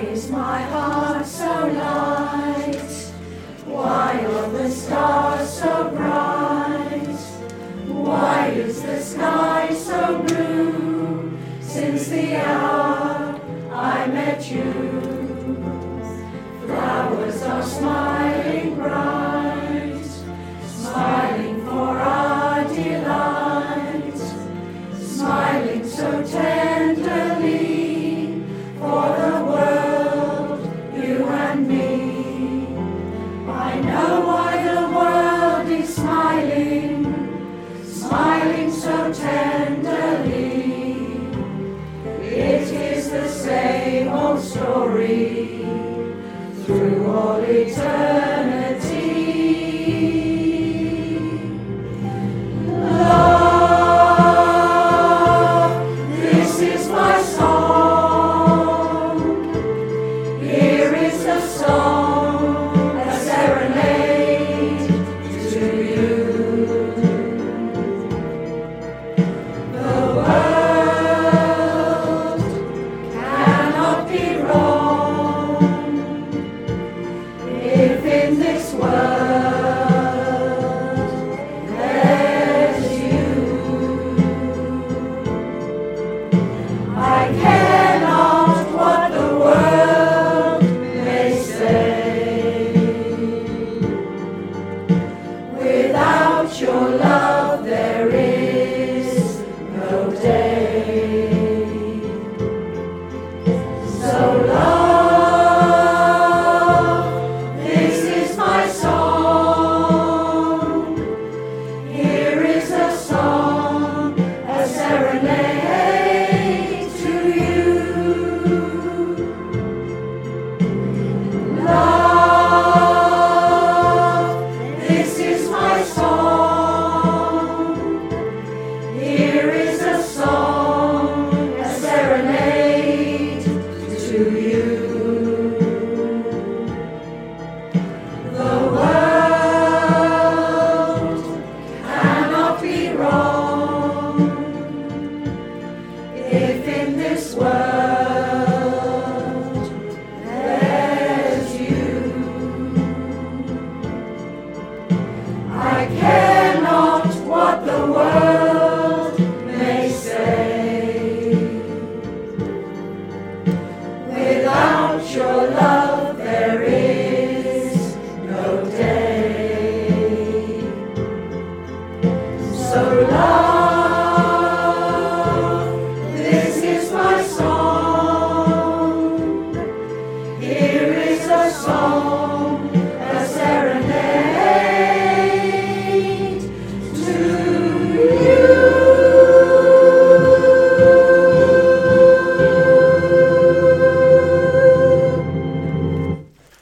is my heart so light? Why are the stars so bright? Why is the sky so blue? Since the hour I met you, flowers are smiling bright, smiling for our delight, smiling so tenderly for the world, you and me. I know why the world is smiling, smiling so tenderly. It is the same old story through all eternity. Love, this is my song. Here is the song, a serenade to you. The world cannot be wrong if in this world there's you. I care not what the world may say. Without your love there is no day. So love, this is my song. Here is a song, a serenade to you. Love, this is my song. Here is a song, a serenade to you. The world cannot be wrong if in this world there's you. I care not what the world may say. Without your love there is no day. So love, this is my song. Here is a song,